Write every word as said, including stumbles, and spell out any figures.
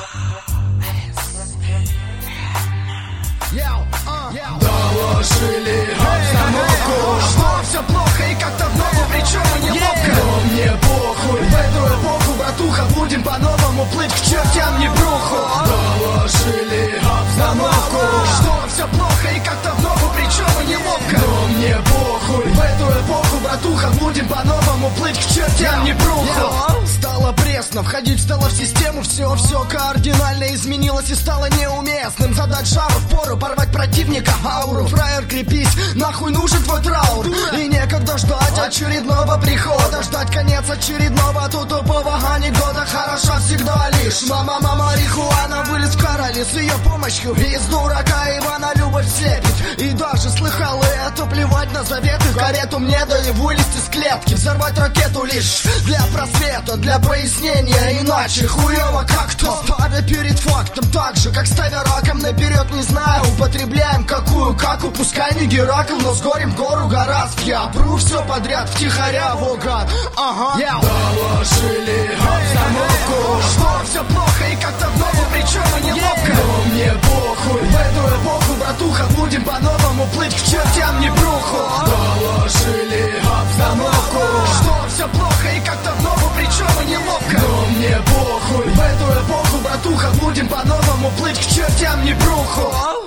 Доложили обстановку, что все плохо и как-то вновь, причем и неловко. Но мне похуй, в эту эпоху, братуха, будем по-новому плыть к чертям, не бруху. Доложили обстановку, что все плохо и как-то вновь, причем и неловко. Но мне похуй, в эту эпоху, братуха, будем по-новому плыть к чертям, не бруху. Стало пресно, входить стало в систему, все, все кардинально изменилось и стало неуместным. Задать шару впору, порвать противника ауру. Фраер, крепись, нахуй нужен твой траур. И некогда ждать очередного прихода, ждать конец очередного тут тупого анекдота. Хороша всегда лишь мама, мама, марихуана, вылез в короли с ее помощью. Из дурака Ивана любовь слепит. И даже слыхал это, плевать на заветы. Карету мне дали вылезти с клетки, взорвать ракету лишь для просвета, для прояснения. Иначе хуево как-то, ставя перед фактом, так же как ставя раком наперед, не знаю, употребляем какую каку. Пускай не Геракл, но сгорим в гору гораздо. Я пру все подряд втихаря, вогад. Ага. Yeah. Доложили обстановку, что все плохо и как-то вновь, причем и неловко. Yeah. Но мне похуй, в эту эпоху, братуха, будем по-новому плыть к чертям, не бруху. Доложили обстановку, что все плохо и как-то вновь, причем и неловко. Но мне похуй, в эту эпоху, братуха, будем по-новому плыть к чертям, не бруху.